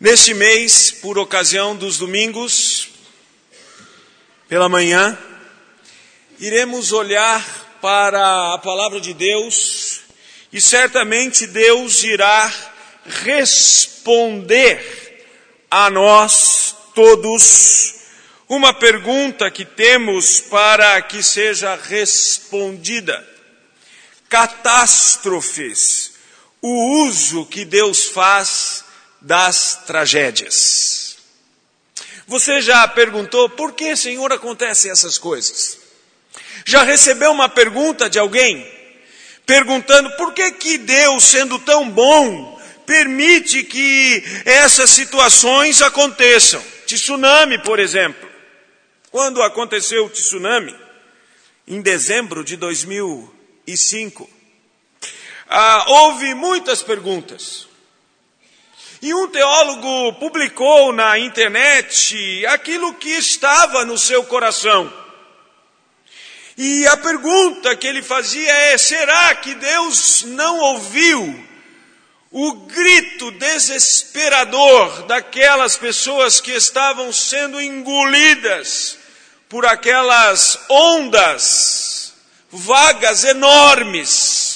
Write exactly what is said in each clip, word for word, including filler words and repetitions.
Neste mês, por ocasião dos domingos, pela manhã, iremos olhar para a palavra de Deus e certamente Deus irá responder a nós todos uma pergunta que temos para que seja respondida. Catástrofes, o uso que Deus faz das tragédias. Você já perguntou por que, Senhor, acontecem essas coisas? Já recebeu uma pergunta de alguém perguntando por que que Deus, sendo tão bom, permite que essas situações aconteçam? Tsunami, por exemplo. Quando aconteceu o tsunami? Em dezembro de dois mil e cinco. Ah, houve muitas perguntas. E um teólogo publicou na internet aquilo que estava no seu coração. E a pergunta que ele fazia é: será que Deus não ouviu o grito desesperador daquelas pessoas que estavam sendo engolidas por aquelas ondas, vagas enormes?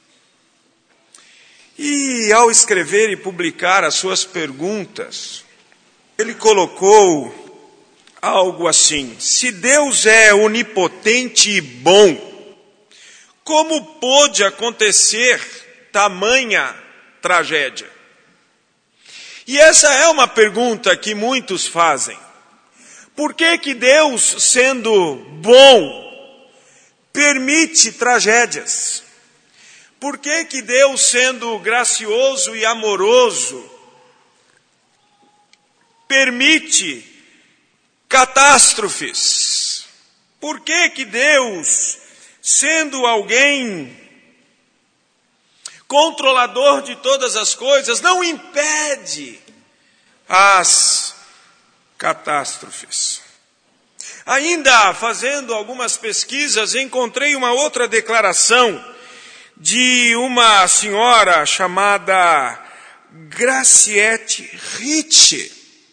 E ao escrever e publicar as suas perguntas, ele colocou algo assim: se Deus é onipotente e bom, como pôde acontecer tamanha tragédia? E essa é uma pergunta que muitos fazem. Por que que Deus, sendo bom, permite tragédias? Por que que Deus, sendo gracioso e amoroso, permite catástrofes? Por que que Deus, sendo alguém controlador de todas as coisas, não impede as catástrofes? Ainda fazendo algumas pesquisas, encontrei uma outra declaração de uma senhora chamada Graciete Ricci,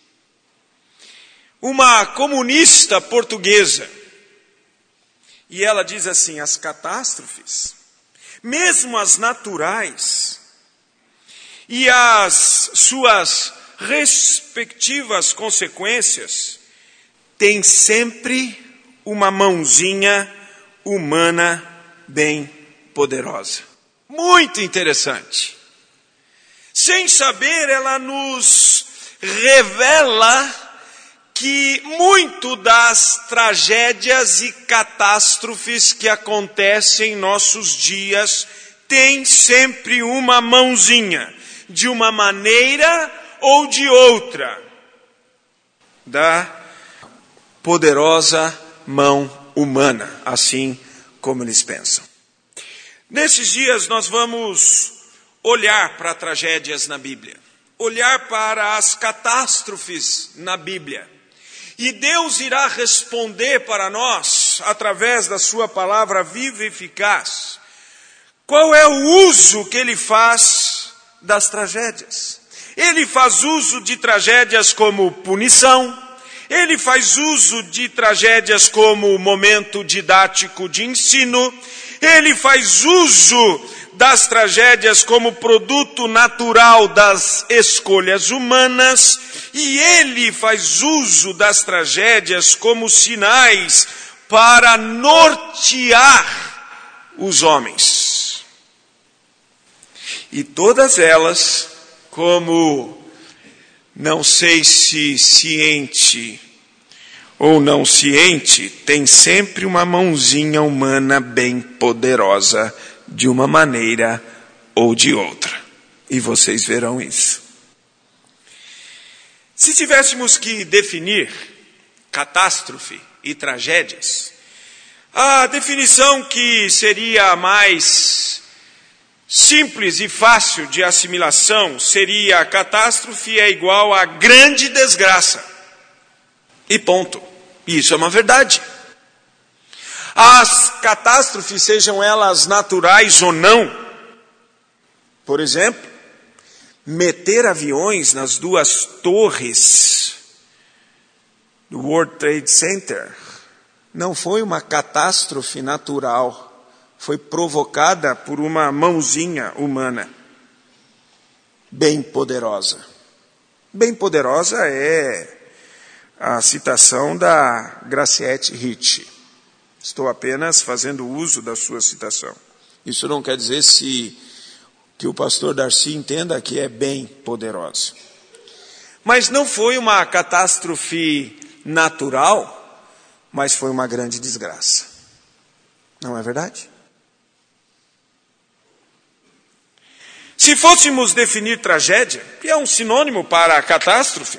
uma comunista portuguesa. E ela diz assim: as catástrofes, mesmo as naturais, e as suas respectivas consequências, têm sempre uma mãozinha humana bem poderosa. Muito interessante. Sem saber, ela nos revela que muito das tragédias e catástrofes que acontecem em nossos dias tem sempre uma mãozinha, de uma maneira ou de outra, da poderosa mão humana, assim como eles pensam. Nesses dias nós vamos olhar para tragédias na Bíblia, olhar para as catástrofes na Bíblia. E Deus irá responder para nós, através da sua palavra viva e eficaz, qual é o uso que Ele faz das tragédias. Ele faz uso de tragédias como punição, Ele faz uso de tragédias como momento didático de ensino, Ele faz uso das tragédias como produto natural das escolhas humanas, e Ele faz uso das tragédias como sinais para nortear os homens. E todas elas, como não sei se ciente ou não ciente, tem sempre uma mãozinha humana bem poderosa, de uma maneira ou de outra. E vocês verão isso. Se tivéssemos que definir catástrofe e tragédias, a definição que seria a mais simples e fácil de assimilação seria: a catástrofe é igual a grande desgraça. E ponto. E isso é uma verdade. As catástrofes, sejam elas naturais ou não, por exemplo, meter aviões nas duas torres do World Trade Center não foi uma catástrofe natural, foi provocada por uma mãozinha humana bem poderosa. Bem poderosa é a citação da Graciette Ricci. Estou apenas fazendo uso da sua citação. Isso não quer dizer se, que o pastor Darcy entenda que é bem poderosa. Mas não foi uma catástrofe natural, mas foi uma grande desgraça. Não é verdade? Se fôssemos definir tragédia, que é um sinônimo para catástrofe,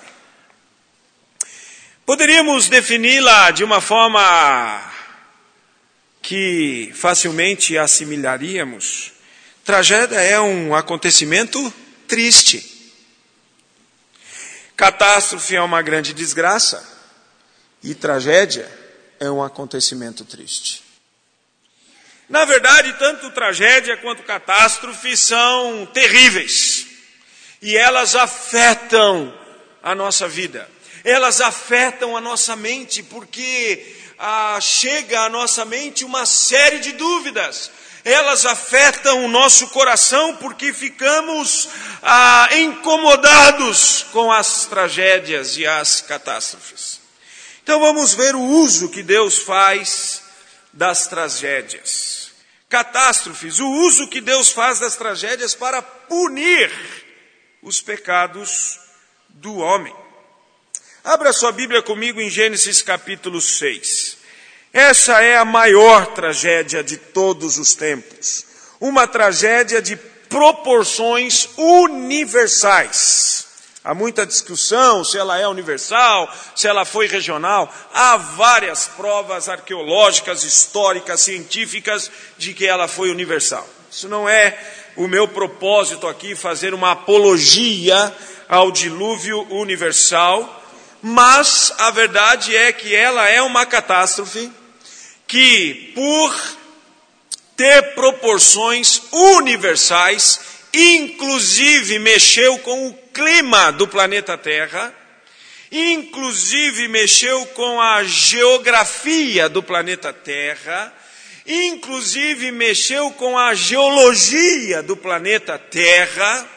poderíamos defini-la de uma forma que facilmente assimilaríamos. Tragédia é um acontecimento triste. Catástrofe é uma grande desgraça. E tragédia é um acontecimento triste. Na verdade, tanto tragédia quanto catástrofe são terríveis. E elas afetam a nossa vida. Elas afetam a nossa mente, porque ah, chega à nossa mente uma série de dúvidas. Elas afetam o nosso coração, porque ficamos ah, incomodados com as tragédias e as catástrofes. Então vamos ver o uso que Deus faz das tragédias. Catástrofes, o uso que Deus faz das tragédias para punir os pecados do homem. Abra sua Bíblia comigo em Gênesis capítulo seis. Essa é a maior tragédia de todos os tempos. Uma tragédia de proporções universais. Há muita discussão se ela é universal, se ela foi regional. Há várias provas arqueológicas, históricas, científicas de que ela foi universal. Isso não é o meu propósito aqui, fazer uma apologia ao dilúvio universal. Mas a verdade é que ela é uma catástrofe que, por ter proporções universais, inclusive mexeu com o clima do planeta Terra, inclusive mexeu com a geografia do planeta Terra, inclusive mexeu com a geologia do planeta Terra,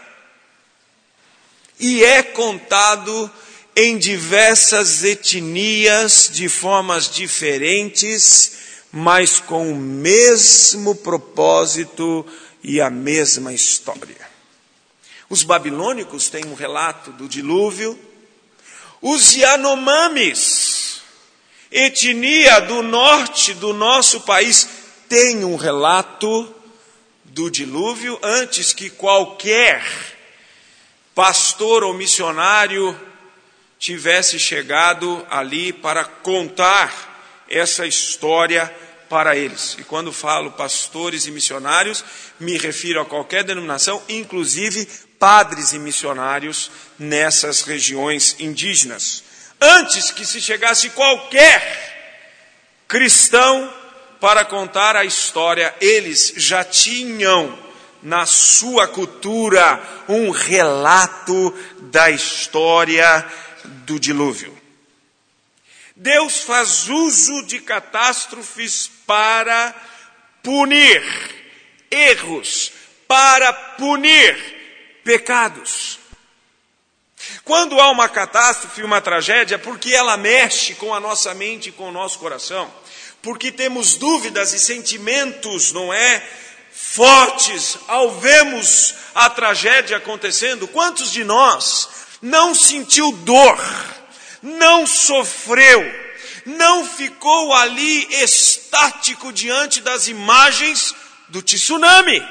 e é contado em diversas etnias, de formas diferentes, mas com o mesmo propósito e a mesma história. Os babilônicos têm um relato do dilúvio. Os Yanomamis, etnia do norte do nosso país, têm um relato do dilúvio antes que qualquer pastor ou missionário tivesse chegado ali para contar essa história para eles. E quando falo pastores e missionários, me refiro a qualquer denominação, inclusive padres e missionários nessas regiões indígenas. Antes que se chegasse qualquer cristão para contar a história, eles já tinham na sua cultura um relato da história do dilúvio. Deus faz uso de catástrofes para punir erros, para punir pecados. Quando há uma catástrofe, uma tragédia, porque ela mexe com a nossa mente e com o nosso coração, porque temos dúvidas e sentimentos, não é, fortes ao vermos a tragédia acontecendo. Quantos de nós não sentiu dor, não sofreu, não ficou ali estático diante das imagens do tsunami?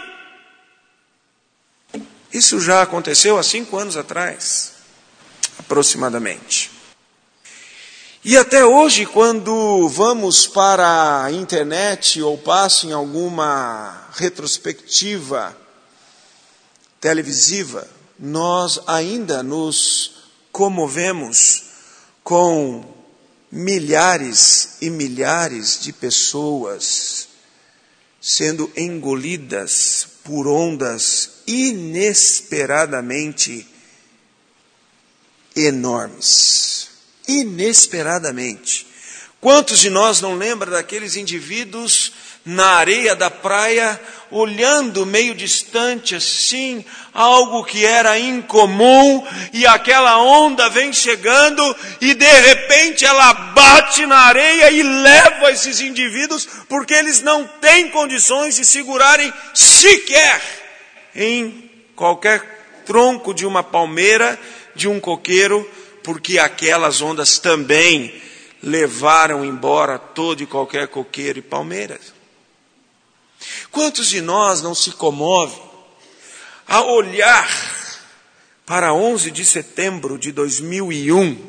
Isso já aconteceu há cinco anos atrás, aproximadamente. E até hoje, quando vamos para a internet ou passo em alguma retrospectiva televisiva, nós ainda nos comovemos com milhares e milhares de pessoas sendo engolidas por ondas inesperadamente enormes. Inesperadamente. Quantos de nós não lembram daqueles indivíduos na areia da praia, olhando meio distante assim, algo que era incomum, e aquela onda vem chegando, e de repente ela bate na areia e leva esses indivíduos, porque eles não têm condições de segurarem sequer em qualquer tronco de uma palmeira, de um coqueiro, porque aquelas ondas também levaram embora todo e qualquer coqueiro e palmeiras. Quantos de nós não se comovem a olhar para onze de setembro de dois mil e um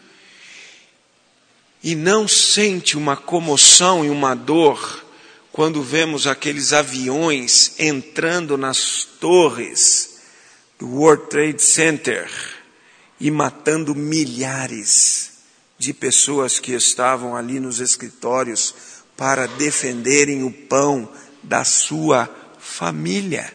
e não sente uma comoção e uma dor quando vemos aqueles aviões entrando nas torres do World Trade Center e matando milhares de pessoas que estavam ali nos escritórios para defenderem o pão da sua família?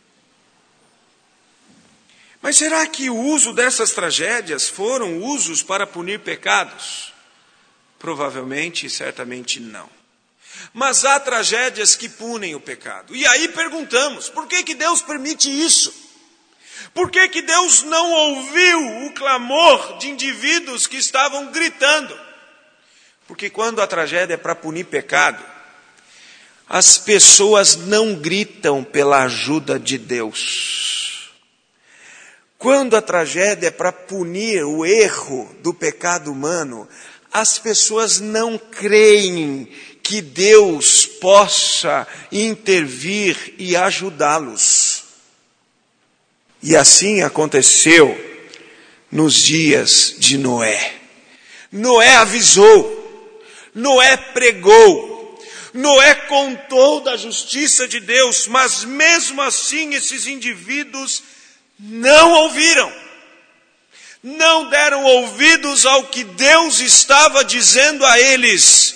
Mas será que o uso dessas tragédias foram usos para punir pecados? Provavelmente e certamente não. Mas há tragédias que punem o pecado. E aí perguntamos, por que que Deus permite isso? Por que que Deus não ouviu o clamor de indivíduos que estavam gritando? Porque quando a tragédia é para punir pecado, as pessoas não gritam pela ajuda de Deus. Quando a tragédia é para punir o erro do pecado humano, as pessoas não creem que Deus possa intervir e ajudá-los. E assim aconteceu nos dias de Noé. Noé avisou, Noé pregou, Noé contou da justiça de Deus, mas mesmo assim esses indivíduos não ouviram. Não deram ouvidos ao que Deus estava dizendo a eles.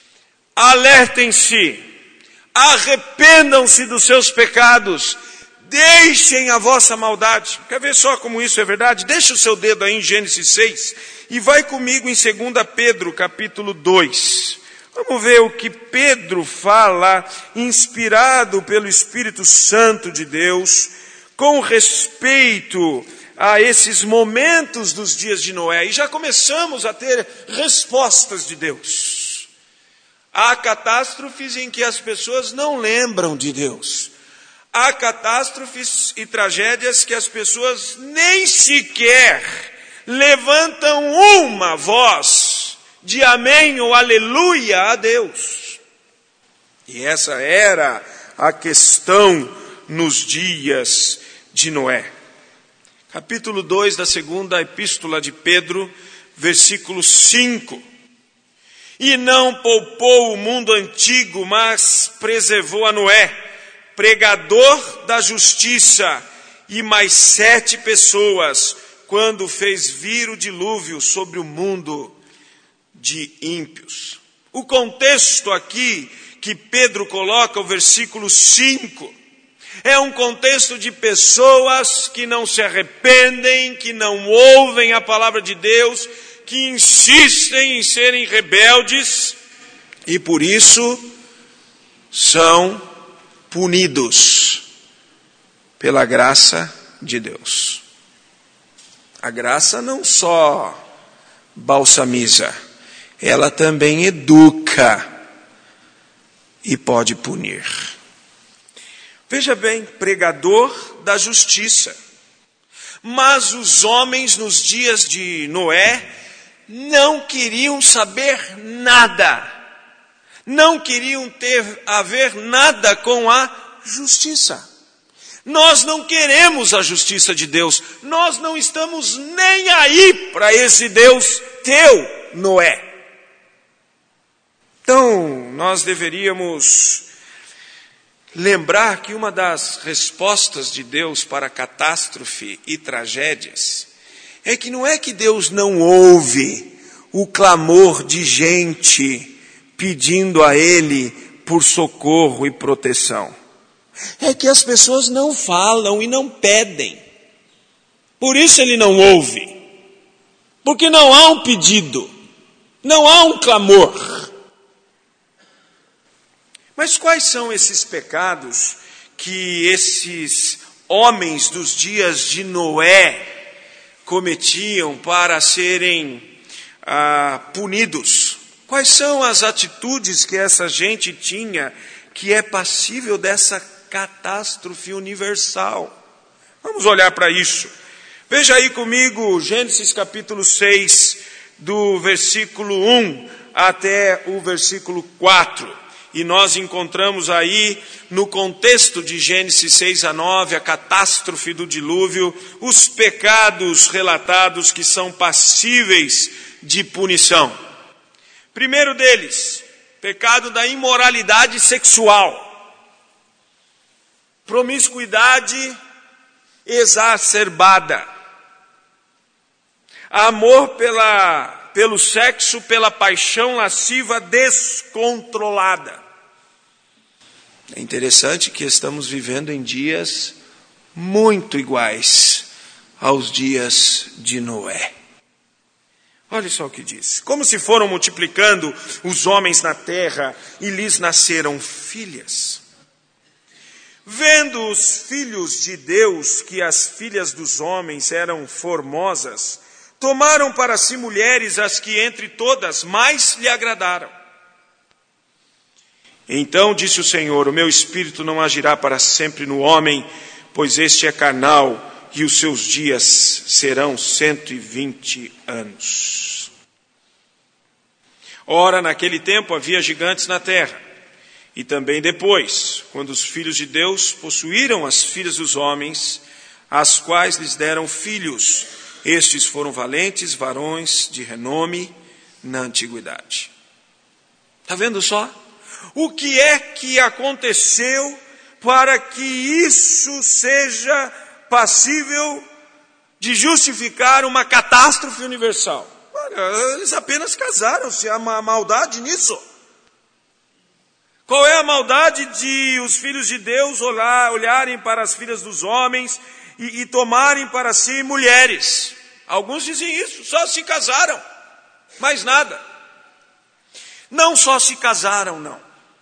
Alertem-se, arrependam-se dos seus pecados, deixem a vossa maldade. Quer ver só como isso é verdade? Deixa o seu dedo aí em Gênesis seis e vai comigo em dois Pedro capítulo dois. Vamos ver o que Pedro fala, inspirado pelo Espírito Santo de Deus, com respeito a esses momentos dos dias de Noé. E já começamos a ter respostas de Deus. Há catástrofes em que as pessoas não lembram de Deus. Há catástrofes e tragédias que as pessoas nem sequer levantam uma voz de amém ou aleluia a Deus. E essa era a questão nos dias de Noé. Capítulo dois da segunda epístola de Pedro, versículo cinco. E não poupou o mundo antigo, mas preservou a Noé, pregador da justiça, e mais sete pessoas, quando fez vir o dilúvio sobre o mundo de ímpios. O contexto aqui que Pedro coloca, o versículo cinco, é um contexto de pessoas que não se arrependem, que não ouvem a palavra de Deus, que insistem em serem rebeldes e por isso são punidos pela graça de Deus. A graça não só balsamiza, ela também educa e pode punir. Veja bem, pregador da justiça. Mas os homens nos dias de Noé não queriam saber nada. Não queriam ter a ver nada com a justiça. Nós não queremos a justiça de Deus. Nós não estamos nem aí para esse Deus teu, Noé. Então, nós deveríamos lembrar que uma das respostas de Deus para catástrofe e tragédias é que não é que Deus não ouve o clamor de gente pedindo a Ele por socorro e proteção. é que as pessoas não falam e não pedem. Por isso ele não ouve. Porque não há um pedido, não há um clamor. Mas quais são esses pecados que esses homens dos dias de Noé cometiam para serem ah, punidos? Quais são as atitudes que essa gente tinha que é passível dessa catástrofe universal? Vamos olhar para isso. Veja aí comigo Gênesis capítulo seis, do versículo um até o versículo quatro. E nós encontramos aí, no contexto de Gênesis seis a nove, a catástrofe do dilúvio, os pecados relatados que são passíveis de punição. Primeiro deles, pecado da imoralidade sexual. Promiscuidade exacerbada. Amor pela, pelo sexo, pela paixão lasciva descontrolada. É interessante que estamos vivendo em dias muito iguais aos dias de Noé. Olha só o que diz. Como se foram multiplicando os homens na terra e lhes nasceram filhas. Vendo os filhos de Deus que as filhas dos homens eram formosas, tomaram para si mulheres as que entre todas mais lhe agradaram. Então disse o Senhor: o meu espírito não agirá para sempre no homem, pois este é carnal, e os seus dias serão cento e vinte anos. Ora, naquele tempo havia gigantes na terra, e também depois, quando os filhos de Deus possuíram as filhas dos homens, as quais lhes deram filhos. Estes foram valentes varões de renome na antiguidade. Está vendo só? O que é que aconteceu para que isso seja passível de justificar uma catástrofe universal? Olha, eles apenas casaram-se, há uma maldade nisso. Qual é a maldade de os filhos de Deus olhar, olharem para as filhas dos homens e, e tomarem para si mulheres? Alguns dizem isso, só se casaram, mais nada. Não só se casaram, não.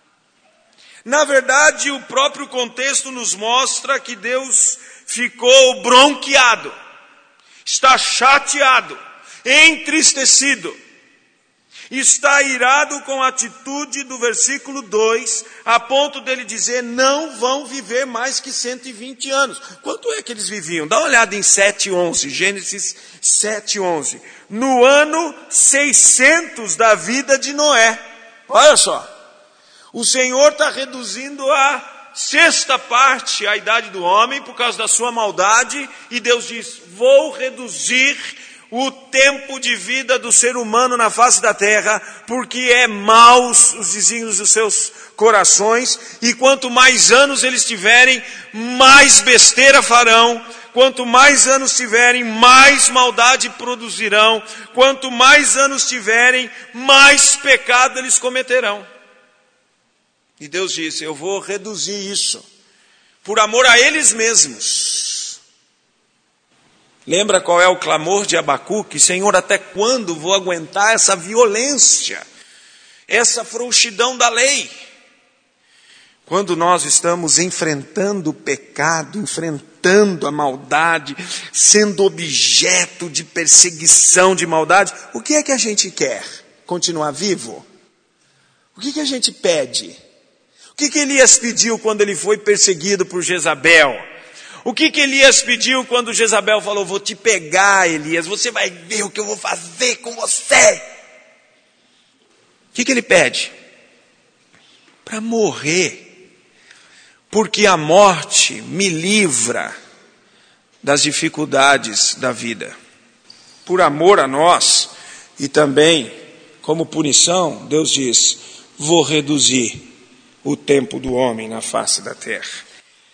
Na verdade, o próprio contexto nos mostra que Deus ficou bronqueado, está chateado, entristecido, está irado com a atitude do versículo dois, a ponto dele dizer: não vão viver mais que cento e vinte anos. Quanto é que eles viviam? Dá uma olhada em sete, onze, Gênesis sete, onze. No ano seiscentos da vida de Noé. Olha só, o Senhor está reduzindo a sexta parte a idade do homem por causa da sua maldade, e Deus diz: vou reduzir o tempo de vida do ser humano na face da terra, porque é maus os desígnios dos seus corações, e quanto mais anos eles tiverem, mais besteira farão. Quanto mais anos tiverem, mais maldade produzirão. Quanto mais anos tiverem, mais pecado eles cometerão. E Deus disse: eu vou reduzir isso, por amor a eles mesmos. Lembra qual é o clamor de Abacuque? Senhor, até quando vou aguentar essa violência, essa frouxidão da lei? Quando nós estamos enfrentando o pecado, enfrentando a maldade, sendo objeto de perseguição de maldade, o que é que a gente quer? Continuar vivo? O que, que a gente pede? O que, que Elias pediu quando ele foi perseguido por Jezabel? O que, que Elias pediu quando Jezabel falou: vou te pegar, Elias, você vai ver o que eu vou fazer com você? O que, que ele pede? Para morrer. Porque a morte me livra das dificuldades da vida. Por amor a nós, e também como punição, Deus diz: vou reduzir o tempo do homem na face da terra.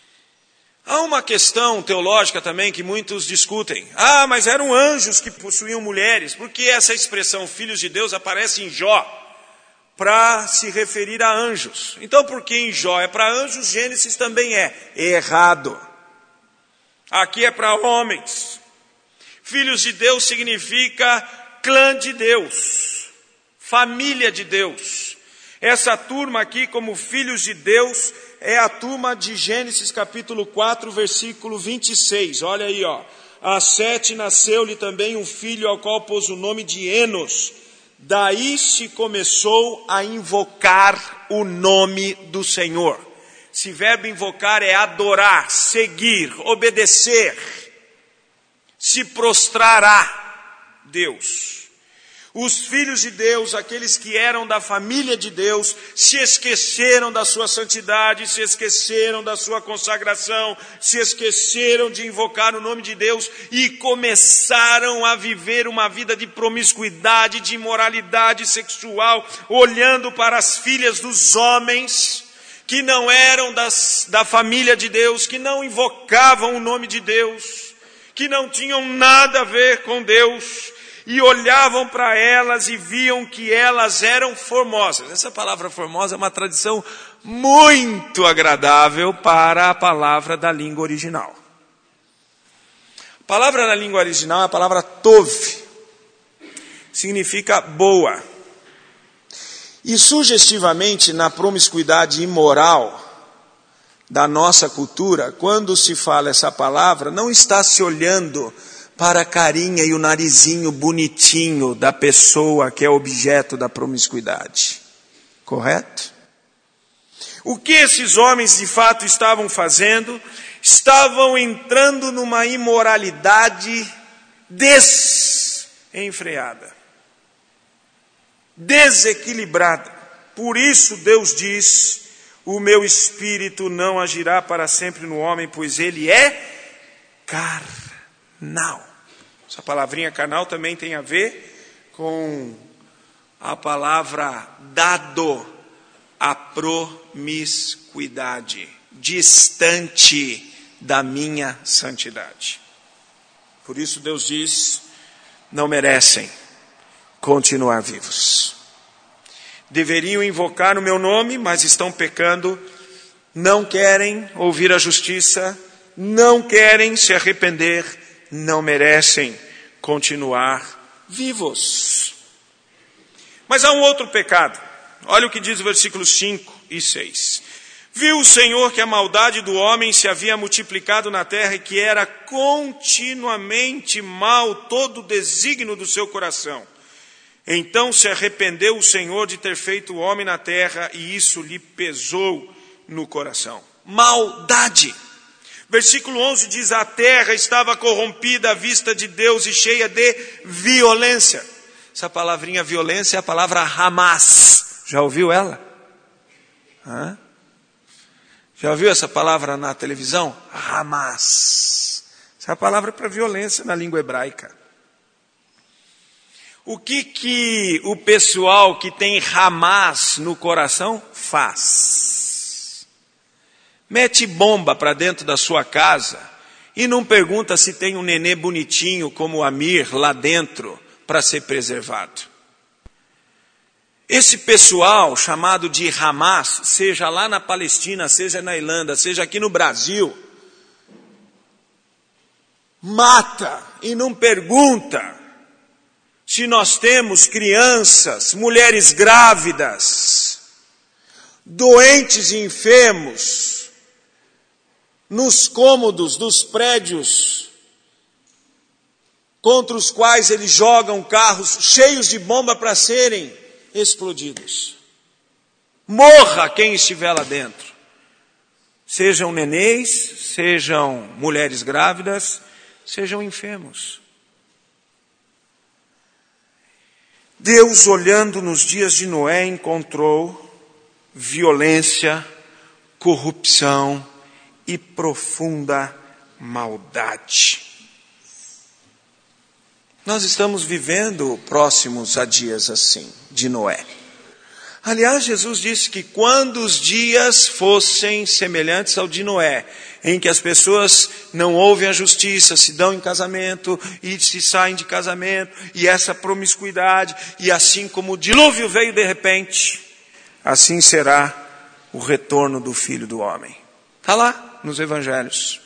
Há uma questão teológica também que muitos discutem. Ah, mas eram anjos que possuíam mulheres. Por que essa expressão filhos de Deus aparece em Jó? para se referir a anjos. Então, porque em Jó é para anjos, Gênesis também é errado. Aqui é para homens. Filhos de Deus significa clã de Deus, família de Deus. Essa turma aqui, como filhos de Deus, é a turma de Gênesis capítulo quatro, versículo vinte e seis. Olha aí, ó. A Sete nasceu-lhe também um filho, ao qual pôs o nome de Enos. Daí se começou a invocar o nome do Senhor. Esse verbo invocar é adorar, seguir, obedecer, se prostrar a Deus. Os filhos de Deus, aqueles que eram da família de Deus, se esqueceram da sua santidade, se esqueceram da sua consagração, se esqueceram de invocar o nome de Deus e começaram a viver uma vida de promiscuidade, de imoralidade sexual, olhando para as filhas dos homens que não eram das, da família de Deus, que não invocavam o nome de Deus, que não tinham nada a ver com Deus, e olhavam para elas e viam que elas eram formosas. Essa palavra formosa é uma tradição muito agradável para a palavra da língua original. A palavra na língua original é a palavra tov, significa boa. E sugestivamente na promiscuidade imoral da nossa cultura, quando se fala essa palavra, não está se olhando para a carinha e o narizinho bonitinho da pessoa que é objeto da promiscuidade. Correto? O que esses homens de fato estavam fazendo? Estavam entrando numa imoralidade desenfreada, desequilibrada. Por isso Deus diz: o meu espírito não agirá para sempre no homem, pois ele é carnal. Essa palavrinha carnal também tem a ver com a palavra dado, a promiscuidade, distante da minha santidade. Por isso Deus diz: não merecem continuar vivos. Deveriam invocar o meu nome, mas estão pecando, não querem ouvir a justiça, não querem se arrepender, não merecem continuar vivos. Mas há um outro pecado. Olha o que diz o versículo cinco e seis. Viu o Senhor que a maldade do homem se havia multiplicado na terra e que era continuamente mal todo o desígnio do seu coração. Então se arrependeu o Senhor de ter feito o homem na terra, e isso lhe pesou no coração. Maldade. Versículo onze diz: a terra estava corrompida à vista de Deus e cheia de violência. Essa palavrinha violência é a palavra Hamas. Já ouviu ela? Hã? Já ouviu essa palavra na televisão? Hamas. Essa é a palavra para violência na língua hebraica. O que que o pessoal que tem Hamas no coração faz? Mete bomba para dentro da sua casa e não pergunta se tem um nenê bonitinho como o Amir lá dentro para ser preservado. Esse pessoal chamado de Hamas, seja lá na Palestina, seja na Irlanda, seja aqui no Brasil, mata e não pergunta se nós temos crianças, mulheres grávidas, doentes e enfermos, nos cômodos dos prédios contra os quais eles jogam carros cheios de bomba para serem explodidos. Morra quem estiver lá dentro. Sejam nenéis, sejam mulheres grávidas, sejam enfermos. Deus, olhando nos dias de Noé, encontrou violência, corrupção e profunda maldade. Nós estamos vivendo próximos a dias assim, de Noé. Aliás, Jesus disse que quando os dias fossem semelhantes ao de Noé, em que as pessoas não ouvem a justiça, se dão em casamento e se saem de casamento, e essa promiscuidade, e assim como o dilúvio veio de repente, assim será o retorno do Filho do Homem. Está lá nos evangelhos.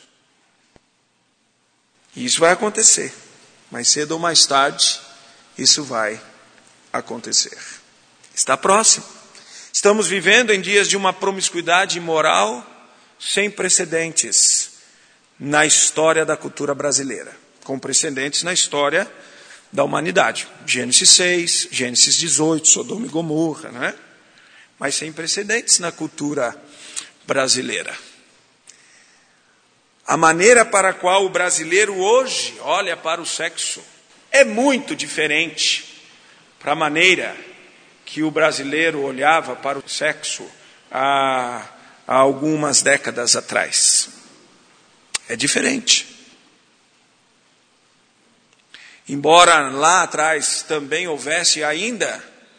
E isso vai acontecer. Mais cedo ou mais tarde, isso vai acontecer. Está próximo. Estamos vivendo em dias de uma promiscuidade moral sem precedentes na história da cultura brasileira. Com precedentes na história da humanidade. Gênesis seis, Gênesis dezoito, Sodoma e Gomorra, não é? Mas sem precedentes na cultura brasileira. A maneira para a qual o brasileiro hoje olha para o sexo é muito diferente para a maneira que o brasileiro olhava para o sexo há, há algumas décadas atrás. É diferente. Embora lá atrás também houvesse ainda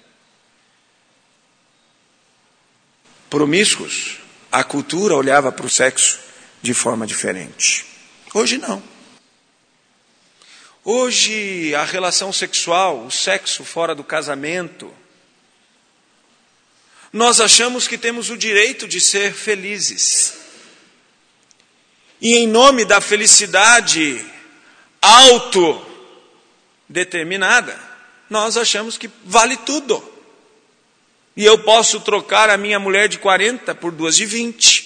promíscuos, a cultura olhava para o sexo de forma diferente. Hoje não. Hoje a relação sexual, o sexo fora do casamento, nós achamos que temos o direito de ser felizes. E em nome da felicidade autodeterminada, nós achamos que vale tudo. E eu posso trocar a minha mulher de quarenta por duas de vinte.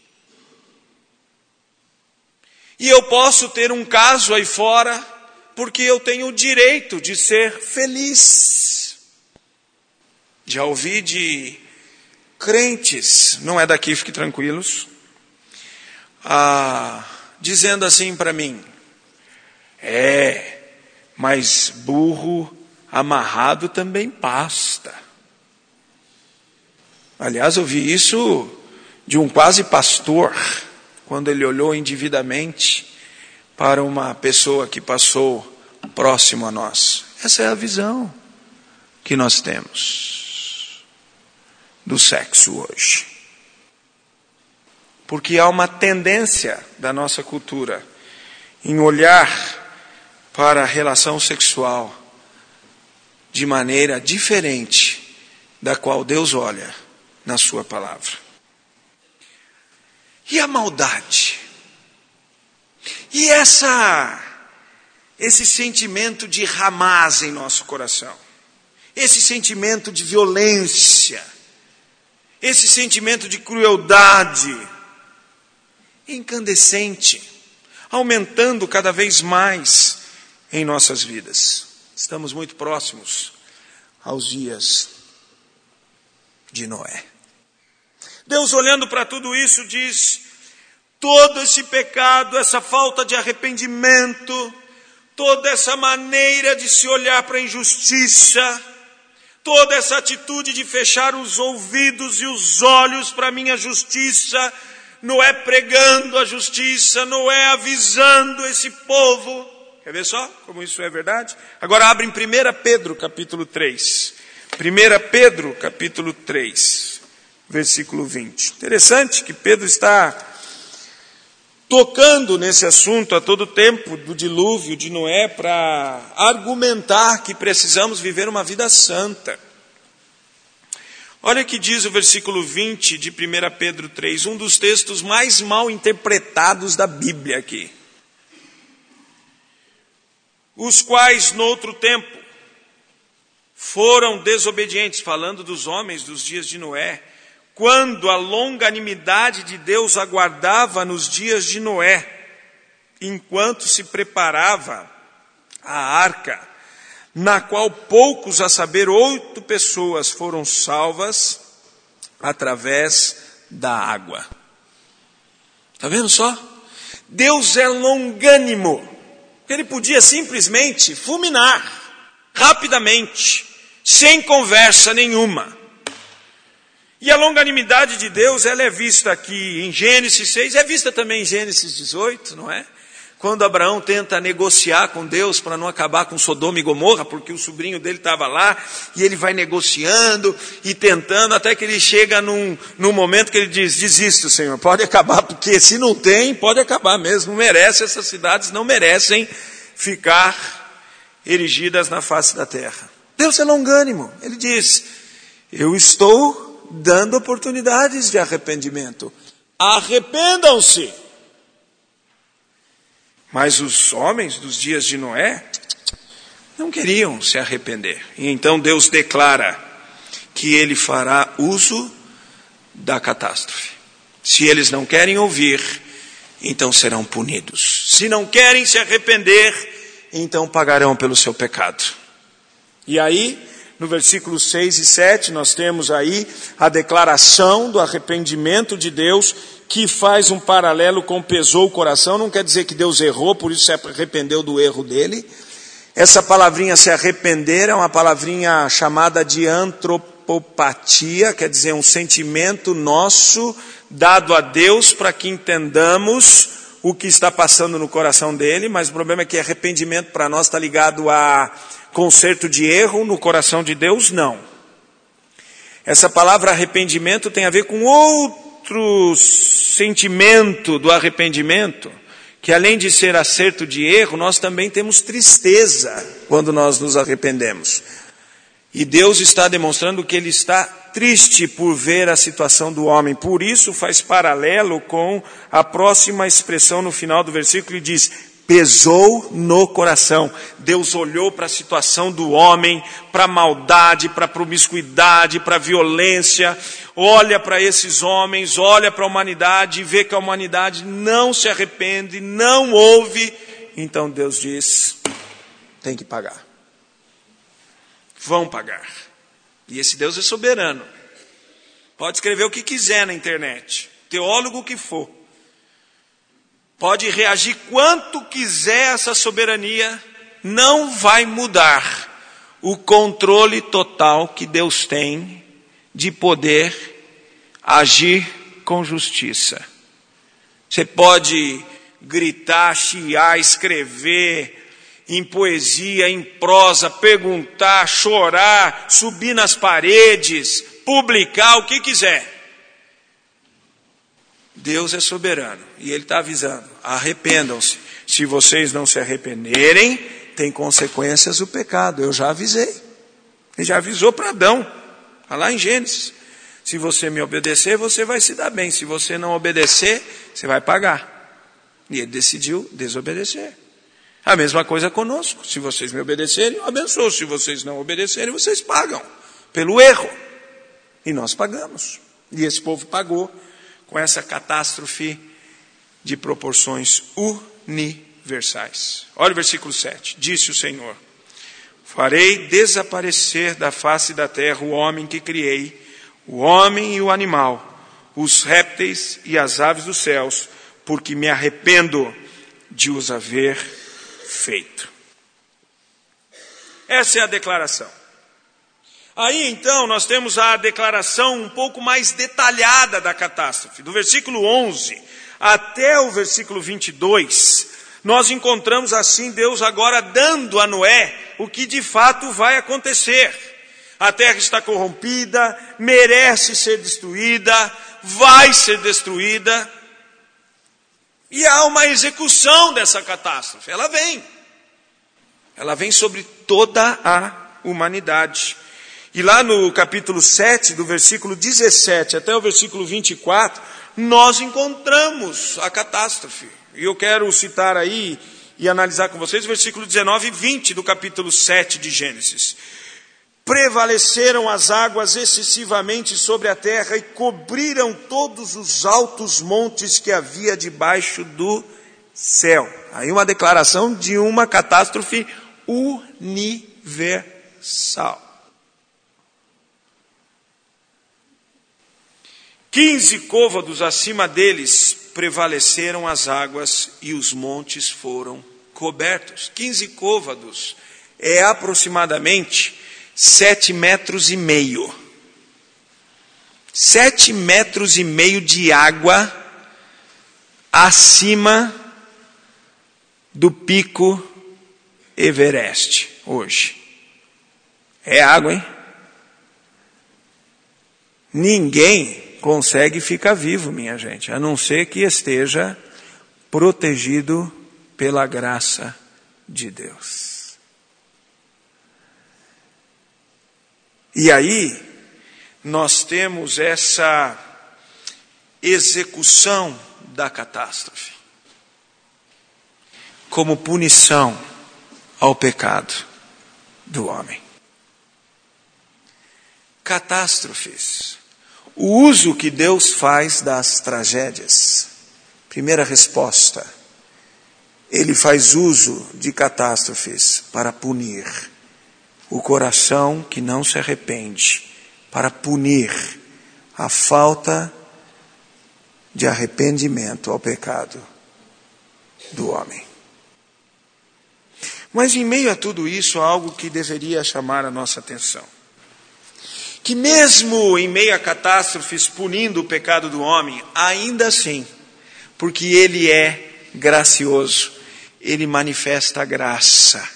E eu posso ter um caso aí fora, porque eu tenho o direito de ser feliz. Já ouvi de crentes, não é daqui, fiquem tranquilos, ah, dizendo assim para mim: é, mas burro amarrado também pasta. Aliás, eu vi isso de um quase pastor, quando ele olhou indevidamente para uma pessoa que passou próximo a nós. Essa é a visão que nós temos do sexo hoje. Porque há uma tendência da nossa cultura em olhar para a relação sexual de maneira diferente da qual Deus olha na sua palavra. E a maldade? E essa, esse sentimento de Hamas em nosso coração? Esse sentimento de violência? Esse sentimento de crueldade incandescente, aumentando cada vez mais em nossas vidas. Estamos muito próximos aos dias de Noé. Deus, olhando para tudo isso, diz: todo esse pecado, essa falta de arrependimento, toda essa maneira de se olhar para a injustiça, toda essa atitude de fechar os ouvidos e os olhos para a minha justiça, Noé pregando a justiça, Noé avisando esse povo. Quer ver só como isso é verdade? Agora abre em primeira Pedro, capítulo três. primeira Pedro, capítulo três. Versículo vinte. Interessante que Pedro está tocando nesse assunto a todo tempo do dilúvio de Noé para argumentar que precisamos viver uma vida santa. Olha o que diz o versículo vinte de primeira Pedro três, um dos textos mais mal interpretados da Bíblia aqui. Os quais, noutro tempo, foram desobedientes, falando dos homens dos dias de Noé, quando a longanimidade de Deus aguardava nos dias de Noé, enquanto se preparava a arca, na qual poucos, a saber, oito pessoas foram salvas através da água. Está vendo só? Deus é longânimo. Ele podia simplesmente fulminar, rapidamente, sem conversa nenhuma. E a longanimidade de Deus, ela é vista aqui em Gênesis seis, é vista também em Gênesis dezoito, não é? Quando Abraão tenta negociar com Deus para não acabar com Sodoma e Gomorra, porque o sobrinho dele estava lá, e ele vai negociando e tentando, até que ele chega num, num momento que ele diz: desisto, Senhor, pode acabar, porque se não tem, pode acabar mesmo, não merece, essas cidades não merecem ficar erigidas na face da terra. Deus é longânimo, ele diz: eu estou dando oportunidades de arrependimento. Arrependam-se! Mas os homens dos dias de Noé não queriam se arrepender. E então Deus declara que ele fará uso da catástrofe. Se eles não querem ouvir, então serão punidos. Se não querem se arrepender, então pagarão pelo seu pecado. E aí, no versículos seis e sete, nós temos aí a declaração do arrependimento de Deus, que faz um paralelo com pesou o coração. Não quer dizer que Deus errou, por isso se arrependeu do erro dele. Essa palavrinha se arrepender é uma palavrinha chamada de antropopatia, quer dizer um sentimento nosso dado a Deus para que entendamos o que está passando no coração dele, mas o problema é que arrependimento para nós está ligado a conserto de erro, no coração de Deus não. Essa palavra arrependimento tem a ver com outro sentimento do arrependimento, que além de ser acerto de erro, nós também temos tristeza quando nós nos arrependemos. E Deus está demonstrando que Ele está triste por ver a situação do homem. Por isso faz paralelo com a próxima expressão no final do versículo e diz: pesou no coração. Deus olhou para a situação do homem, para a maldade, para a promiscuidade, para a violência. Olha para esses homens, olha para a humanidade e vê que a humanidade não se arrepende, não ouve. Então Deus diz: tem que pagar. Vão pagar. E esse Deus é soberano. Pode escrever o que quiser na internet, teólogo que for. Pode reagir quanto quiser essa soberania, não vai mudar o controle total que Deus tem de poder agir com justiça. Você pode gritar, chiar, escrever em poesia, em prosa, perguntar, chorar, subir nas paredes, publicar, o que quiser. Deus é soberano e Ele está avisando: arrependam-se. Se vocês não se arrependerem, tem consequências o pecado. Eu já avisei. Ele já avisou para Adão, está lá em Gênesis. Se você me obedecer, você vai se dar bem. Se você não obedecer, você vai pagar. E ele decidiu desobedecer. A mesma coisa conosco. Se vocês me obedecerem, eu abençoo. Se vocês não obedecerem, vocês pagam pelo erro. E nós pagamos. E esse povo pagou com essa catástrofe de proporções universais. Olha o versículo sete. Disse o Senhor: farei desaparecer da face da terra o homem que criei, o homem e o animal, os répteis e as aves dos céus, porque me arrependo de os haver feito. Essa é a declaração. Aí então nós temos a declaração um pouco mais detalhada da catástrofe. Do versículo onze até o versículo vinte e dois, nós encontramos assim Deus agora dando a Noé o que de fato vai acontecer. A terra está corrompida, merece ser destruída, vai ser destruída. E há uma execução dessa catástrofe. Ela vem. Ela vem sobre toda a humanidade. E lá no capítulo sete, do versículo dezessete até o versículo vinte e quatro, nós encontramos a catástrofe. E eu quero citar aí e analisar com vocês o versículo dezenove e vinte do capítulo sete de Gênesis. Prevaleceram as águas excessivamente sobre a terra e cobriram todos os altos montes que havia debaixo do céu. Aí uma declaração de uma catástrofe universal. Quinze côvados acima deles prevaleceram as águas e os montes foram cobertos. Quinze côvados é aproximadamente sete metros e meio. Sete metros e meio de água acima do pico Everest hoje. É água, hein? Ninguém consegue ficar vivo, minha gente, a não ser que esteja protegido pela graça de Deus. E aí, nós temos essa execução da catástrofe como punição ao pecado do homem. Catástrofes. O uso que Deus faz das tragédias. Primeira resposta. Ele faz uso de catástrofes para punir o coração que não se arrepende, para punir a falta de arrependimento ao pecado do homem. Mas em meio a tudo isso, há algo que deveria chamar a nossa atenção. Que mesmo em meio a catástrofes punindo o pecado do homem, ainda assim, porque Ele é gracioso, Ele manifesta a graça.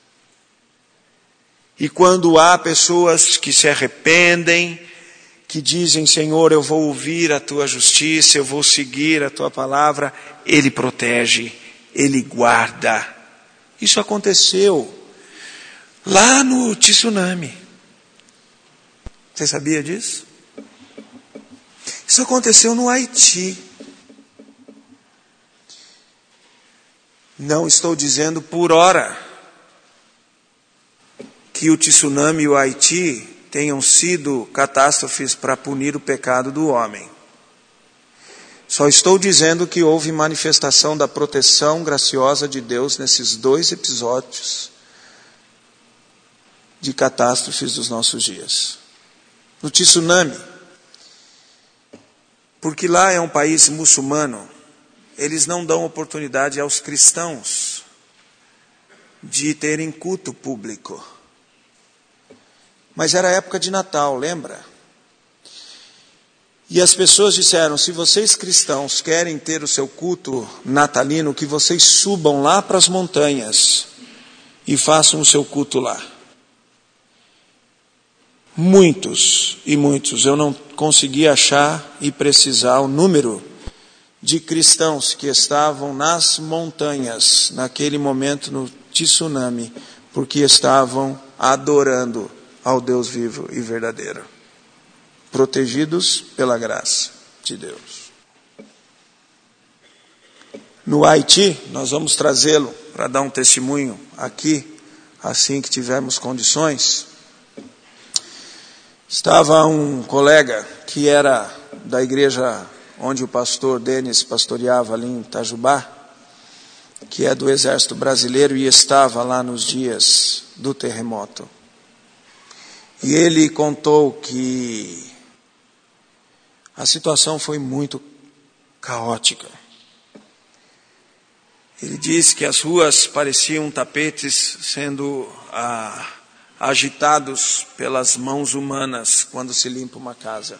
E quando há pessoas que se arrependem, que dizem, Senhor, eu vou ouvir a Tua justiça, eu vou seguir a Tua palavra, Ele protege, Ele guarda. Isso aconteceu lá no tsunami. Você sabia disso? Isso aconteceu no Haiti. Não estou dizendo por hora que o tsunami e o Haiti tenham sido catástrofes para punir o pecado do homem. Só estou dizendo que houve manifestação da proteção graciosa de Deus nesses dois episódios de catástrofes dos nossos dias. No tsunami, porque lá é um país muçulmano, eles não dão oportunidade aos cristãos de terem culto público. Mas era época de Natal, lembra? E as pessoas disseram, se vocês cristãos querem ter o seu culto natalino, que vocês subam lá para as montanhas e façam o seu culto lá. Muitos e muitos, eu não consegui achar e precisar o número de cristãos que estavam nas montanhas, naquele momento no tsunami, porque estavam adorando ao Deus vivo e verdadeiro, protegidos pela graça de Deus. No Haiti, nós vamos trazê-lo para dar um testemunho aqui, assim que tivermos condições. Estava um colega que era da igreja onde o pastor Denis pastoreava ali em Itajubá, que é do Exército Brasileiro e estava lá nos dias do terremoto. E ele contou que a situação foi muito caótica. Ele disse que as ruas pareciam tapetes sendo ah, agitados pelas mãos humanas quando se limpa uma casa.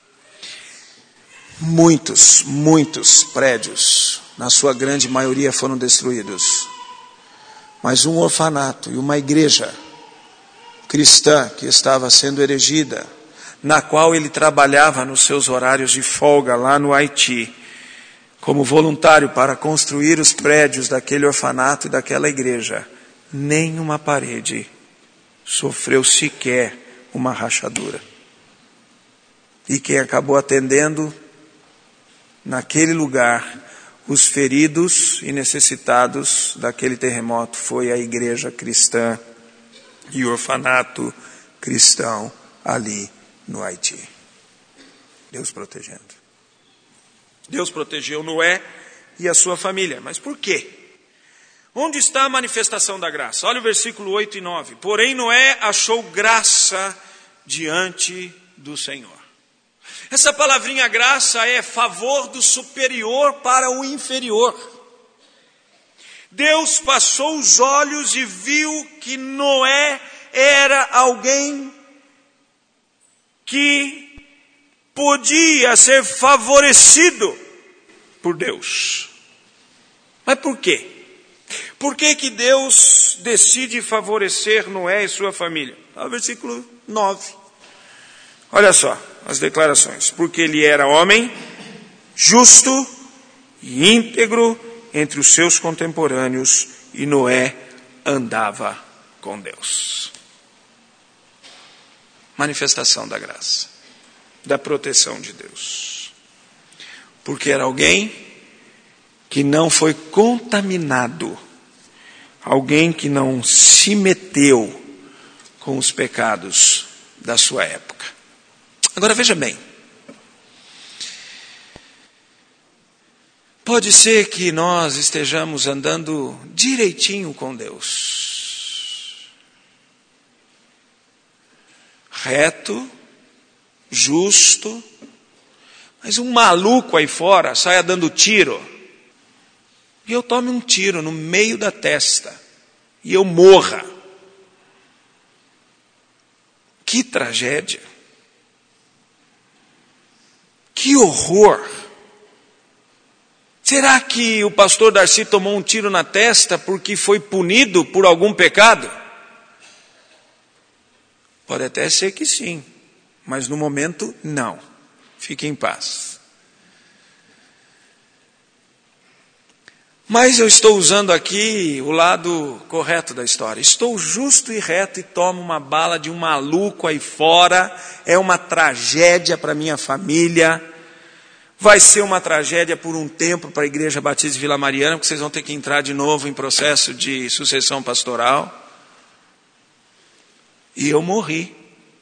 Muitos, muitos prédios, na sua grande maioria, foram destruídos. Mas um orfanato e uma igreja cristã que estava sendo erigida, na qual ele trabalhava nos seus horários de folga lá no Haiti, como voluntário para construir os prédios daquele orfanato e daquela igreja, nem uma parede sofreu sequer uma rachadura. E quem acabou atendendo naquele lugar os feridos e necessitados daquele terremoto foi a igreja cristã e o orfanato cristão ali no Haiti. Deus protegendo. Deus protegeu Noé e a sua família. Mas por quê? Onde está a manifestação da graça? Olha o versículo oito e nove. Porém Noé achou graça diante do Senhor. Essa palavrinha graça é favor do superior para o inferior. Deus passou os olhos e viu que Noé era alguém que podia ser favorecido por Deus. Mas por quê? Por que que Deus decide favorecer Noé e sua família? Olha o versículo nove. Olha só as declarações. Porque ele era homem justo e íntegro entre os seus contemporâneos e Noé andava com Deus. Manifestação da graça. da proteção de Deus. Porque era alguém que não foi contaminado, alguém que não se meteu com os pecados da sua época. Agora veja bem, pode ser que nós estejamos andando direitinho com Deus, reto, justo, mas um maluco aí fora saia dando tiro, e eu tome um tiro no meio da testa, e eu morra. Que tragédia! Que horror! Será que o pastor Darcy tomou um tiro na testa porque foi punido por algum pecado? Pode até ser que sim, mas no momento não. Fique em paz. Mas eu estou usando aqui o lado correto da história. Estou justo e reto e tomo uma bala de um maluco aí fora. É uma tragédia para minha família. Vai ser uma tragédia por um tempo para a Igreja Batista de Vila Mariana, porque vocês vão ter que entrar de novo em processo de sucessão pastoral. E eu morri.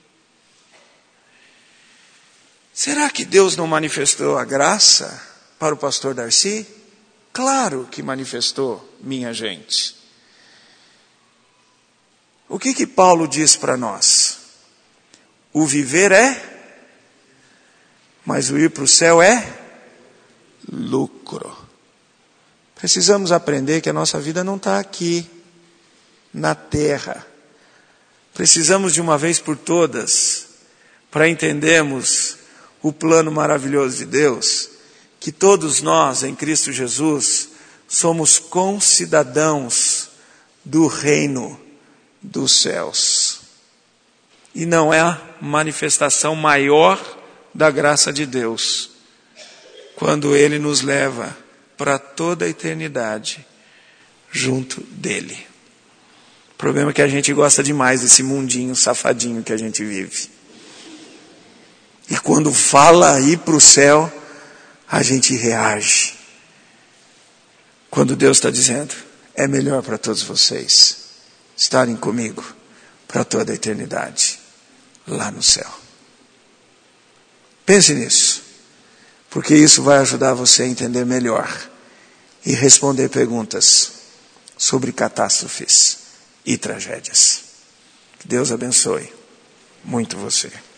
Será que Deus não manifestou a graça para o pastor Darcy? Claro que manifestou, minha gente. O que que Paulo diz para nós? O viver é, mas o ir para o céu é lucro. Precisamos aprender que a nossa vida não está aqui, na terra. Precisamos de uma vez por todas, para entendermos o plano maravilhoso de Deus, que todos nós, em Cristo Jesus, somos concidadãos do reino dos céus. E não é a manifestação maior da graça de Deus, quando Ele nos leva para toda a eternidade junto dEle. O problema é que a gente gosta demais desse mundinho safadinho que a gente vive. E quando fala ir para o céu, a gente reage. Quando Deus está dizendo, é melhor para todos vocês estarem comigo para toda a eternidade, lá no céu. Pense nisso, porque isso vai ajudar você a entender melhor e responder perguntas sobre catástrofes e tragédias. Que Deus abençoe muito você.